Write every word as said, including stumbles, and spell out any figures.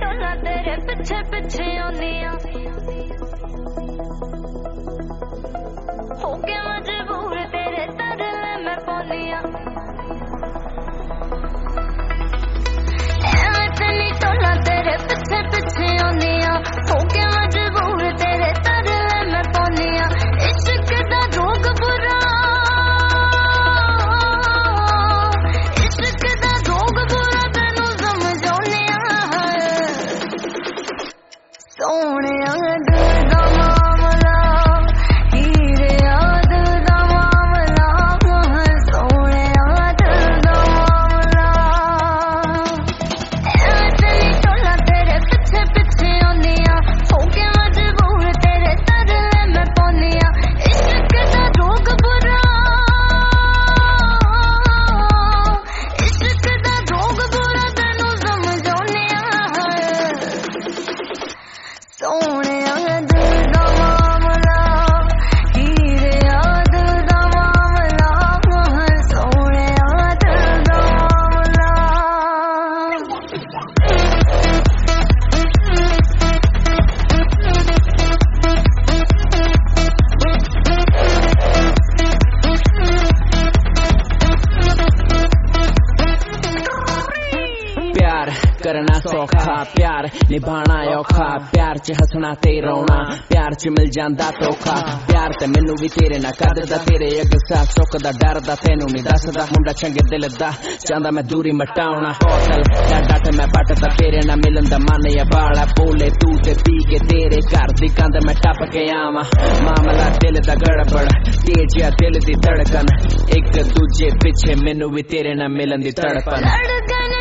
टोला तेरे पिछे पिछे आनिया होके मजबूर तेरे तरले मैं पानिया एवें तेनी टोला तेरे पिछे पिछे आनिया होके मजबूर तेरे तरले मैं पानिया इश्क दा रोग बुरा इश्क दा रोग बुरा तेनू समझाउनिया सोहणिया करना सौखा प्यार निभाना औखा प्यार च हसना ते रोना प्यार च मिल जांदा धोखा प्यार ते मैनू भी तेरे ना करदा तेरे अग सा सुख दा डर दा तेनू नहीं दसदा मुंडा चंगे दिल दा चाहंदा मैं दूरी मटाउना होटल या डट मैं बटदा तेरे ना मिलन दा मन या बाला बोले तू ते पी के तेरे घर दी कंध मैं टप के आवां मामला दिल दा गड़बड़ तेज या दिल दी धड़कन एक दूजे पिछे मैनू भी तेरे ना मिलन दी तड़पन